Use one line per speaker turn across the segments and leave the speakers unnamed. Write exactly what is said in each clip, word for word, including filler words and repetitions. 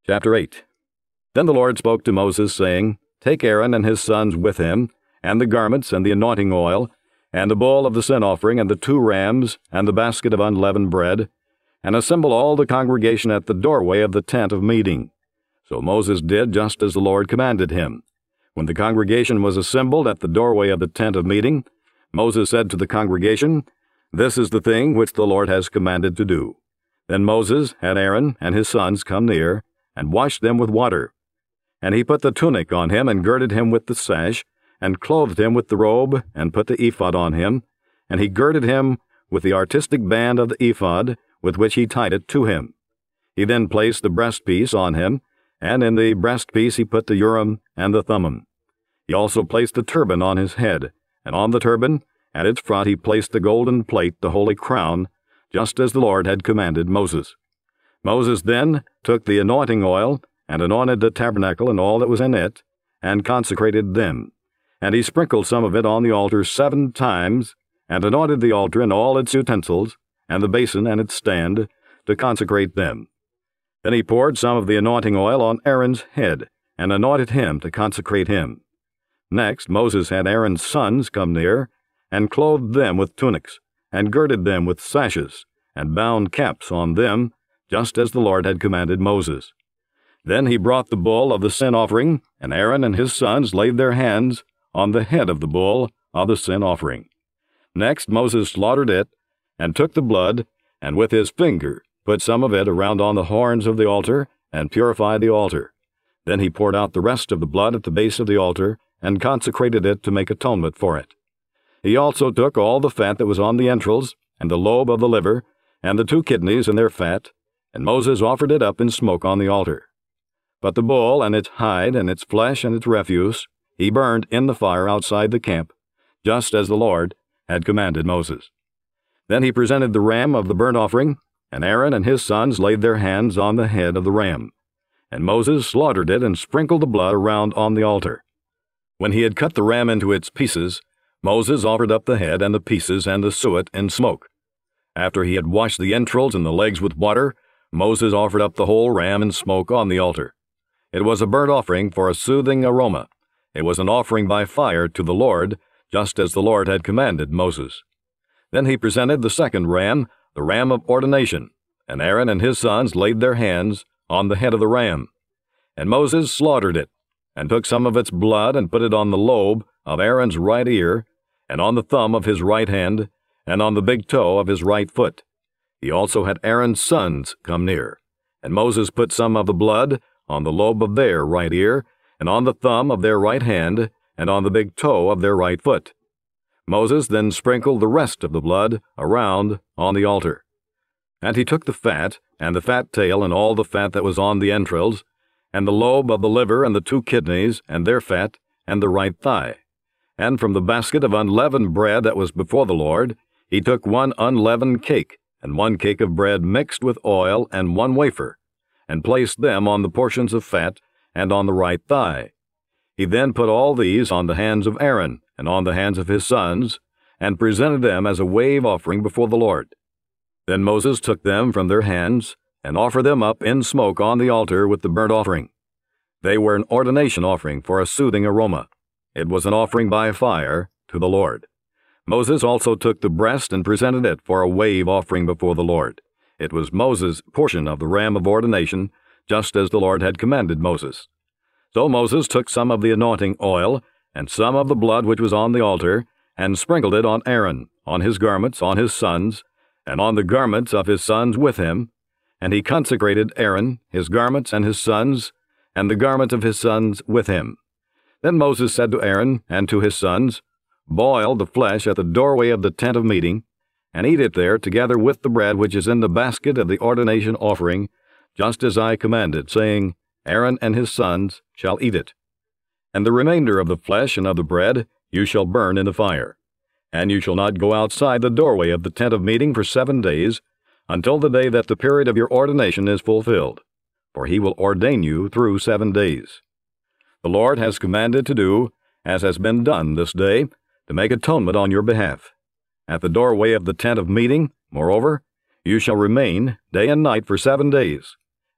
Chapter eight. Then the Lord spoke to Moses, saying, Take Aaron and his sons with him, and the garments, and the anointing oil, and the bull of the sin offering, and the two rams, and the basket of unleavened bread, and assemble all the congregation at the doorway of the tent of meeting. So Moses did just as the Lord commanded him. When the congregation was assembled at the doorway of the tent of meeting, Moses said to the congregation, This is the thing which the Lord has commanded to do. Then Moses had Aaron and his sons come near, and washed them with water. And he put the tunic on him, and girded him with the sash, and clothed him with the robe, and put the ephod on him, and he girded him with the artistic band of the ephod, with which he tied it to him. He then placed the breastpiece on him, and in the breastpiece he put the Urim and the Thummim. He also placed the turban on his head, and on the turban, at its front, he placed the golden plate, the holy crown, just as the Lord had commanded Moses. Moses then took the anointing oil, and anointed the tabernacle and all that was in it, and consecrated them. And he sprinkled some of it on the altar seven times, and anointed the altar and all its utensils, and the basin and its stand, to consecrate them. Then he poured some of the anointing oil on Aaron's head, and anointed him to consecrate him. Next Moses had Aaron's sons come near, and clothed them with tunics, and girded them with sashes, and bound caps on them, just as the Lord had commanded Moses. Then he brought the bull of the sin offering, and Aaron and his sons laid their hands on the head of the bull of the sin offering. Next Moses slaughtered it, and took the blood, and with his finger put some of it around on the horns of the altar, and purified the altar. Then he poured out the rest of the blood at the base of the altar, and consecrated it to make atonement for it. He also took all the fat that was on the entrails, and the lobe of the liver, and the two kidneys and their fat, and Moses offered it up in smoke on the altar. But the bull and its hide and its flesh and its refuse he burned in the fire outside the camp, just as the Lord had commanded Moses. Then he presented the ram of the burnt offering, and Aaron and his sons laid their hands on the head of the ram. And Moses slaughtered it and sprinkled the blood around on the altar. When he had cut the ram into its pieces, Moses offered up the head and the pieces and the suet in smoke. After he had washed the entrails and the legs with water, Moses offered up the whole ram in smoke on the altar. It was a burnt offering for a soothing aroma. It was an offering by fire to the Lord, just as the Lord had commanded Moses. Then he presented the second ram, the ram of ordination, and Aaron and his sons laid their hands on the head of the ram. And Moses slaughtered it, and took some of its blood and put it on the lobe of Aaron's right ear, and on the thumb of his right hand, and on the big toe of his right foot. He also had Aaron's sons come near, and Moses put some of the blood on the lobe of their right ear, and on the thumb of their right hand, and on the big toe of their right foot. Moses then sprinkled the rest of the blood around on the altar. And he took the fat, and the fat tail, and all the fat that was on the entrails, and the lobe of the liver, and the two kidneys, and their fat, and the right thigh. And from the basket of unleavened bread that was before the Lord, he took one unleavened cake, and one cake of bread mixed with oil, and one wafer, and placed them on the portions of fat, and on the right thigh. He then put all these on the hands of Aaron, and on the hands of his sons, and presented them as a wave offering before the Lord. Then Moses took them from their hands, and offered them up in smoke on the altar with the burnt offering. They were an ordination offering for a soothing aroma. It was an offering by fire to the Lord. Moses also took the breast and presented it for a wave offering before the Lord. It was Moses' portion of the ram of ordination, just as the Lord had commanded Moses. So Moses took some of the anointing oil, and some of the blood which was on the altar, and sprinkled it on Aaron, on his garments, on his sons, and on the garments of his sons with him. And he consecrated Aaron, his garments, and his sons, and the garments of his sons with him. Then Moses said to Aaron and to his sons, Boil the flesh at the doorway of the tent of meeting, and eat it there together with the bread which is in the basket of the ordination offering, just as I commanded, saying, Aaron and his sons shall eat it. And the remainder of the flesh and of the bread you shall burn in the fire. And you shall not go outside the doorway of the tent of meeting for seven days, until the day that the period of your ordination is fulfilled, for he will ordain you through seven days. The Lord has commanded to do, as has been done this day, to make atonement on your behalf. At the doorway of the tent of meeting, moreover, you shall remain day and night for seven days,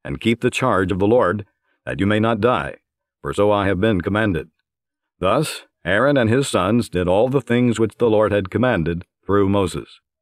and keep the charge of the Lord, that you may not die, for so I have been commanded. Thus Aaron and his sons did all the things which the Lord had commanded through Moses.